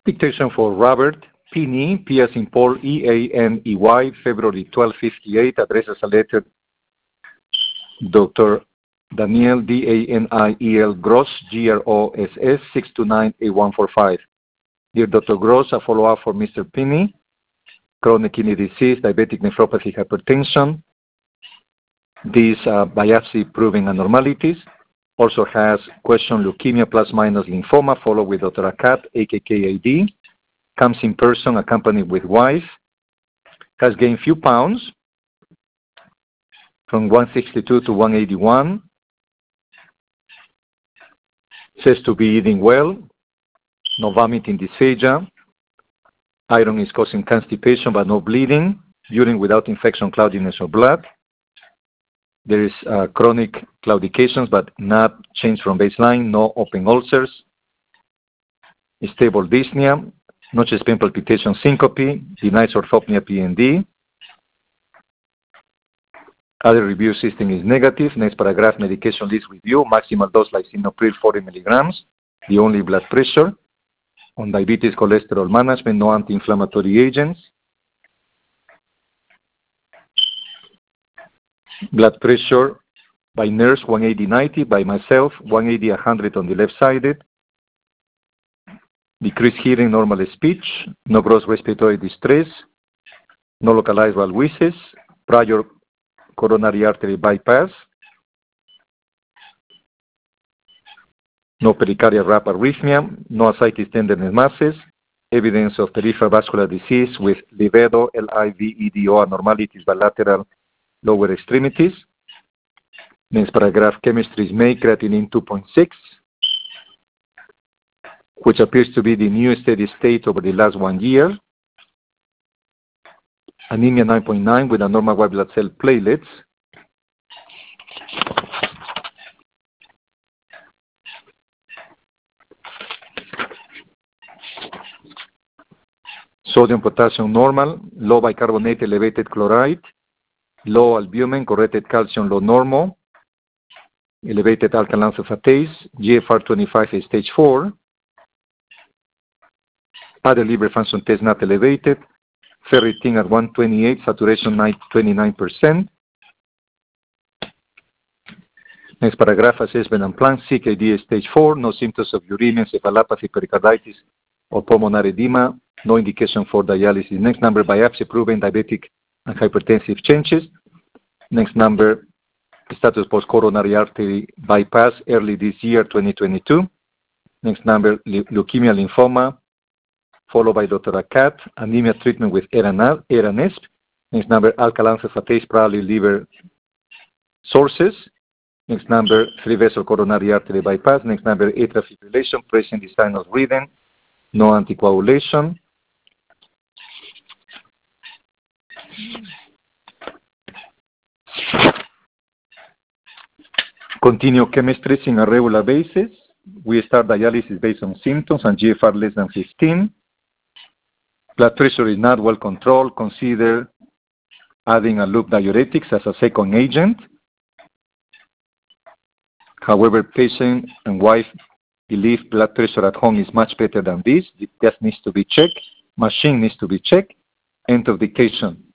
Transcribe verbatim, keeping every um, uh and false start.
Dictation for Robert Penney, P as in Paul, E A N E Y, February twelfth, fifty-eight, addresses a letter Doctor Daniel, D A N I E L, Gross, G R O S S, six two nine eight one four five. Dear Doctor Gross, a follow-up for Mister Penney, chronic kidney disease, diabetic nephropathy, hypertension. This uh, biopsy proving abnormalities. Also has question leukemia plus minus lymphoma, followed with Doctor Akat, A K K A D. Comes in person, accompanied with wife. Has gained few pounds, from one sixty-two to one eighty-one. Says to be eating well. No vomiting, dysphagia. Iron is causing constipation but no bleeding. Urine without infection, cloudiness, or blood. There is uh, chronic claudications but not change from baseline. No open ulcers. Stable dyspnea. No chest pain, palpitation, syncope. Denies orthopnea, P N D. Other review system is negative. Next paragraph, medication list review. Maximal dose lisinopril forty milligrams. The only blood pressure. On diabetes, cholesterol management, no anti-inflammatory agents. Blood pressure by nurse, one eighty ninety. By myself, one eighty one hundred on the left-sided. Decreased hearing, normal speech. No gross respiratory distress. No localized valve wheezes. Prior coronary artery bypass. No pericardial rapid arrhythmia. No ascites tenderness masses. Evidence of peripheral vascular disease with livedo, L I V E D O abnormalities bilateral lower extremities. Next paragraph, chemistry is made, creatinine two point six, which appears to be the new steady state over the last one year. Anemia nine point nine with a normal white blood cell platelets. Sodium, potassium normal, low bicarbonate, elevated chloride, low albumin, corrected calcium, low normal, elevated alkaline phosphatase, G F R twenty-five is stage four, other liver function test not elevated, ferritin at one twenty-eight, saturation twenty-nine percent. Next paragraph, assessment and plan, C K D stage four, no symptoms of uremia, encephalopathy, pericarditis, or pulmonary edema, no indication for dialysis. Next number, biopsy proven diabetic and hypertensive changes. Next number, status post-coronary artery bypass early this year, twenty twenty-two. Next number, le leukemia, lymphoma, followed by Doctor Akat, anemia treatment with Eranesp. Next number, alkaline phosphatase, probably liver sources. Next number, three-vessel coronary artery bypass. Next number, atrial fibrillation, present the sign of rhythm, no anticoagulation. Continue chemistries in a regular basis. We start dialysis based on symptoms and G F R less than fifteen. Blood pressure is not well controlled. Consider adding a loop diuretics as a second agent. However, patient and wife believe blood pressure at home is much better than this. It just needs to be checked. Machine needs to be checked. End of dictation.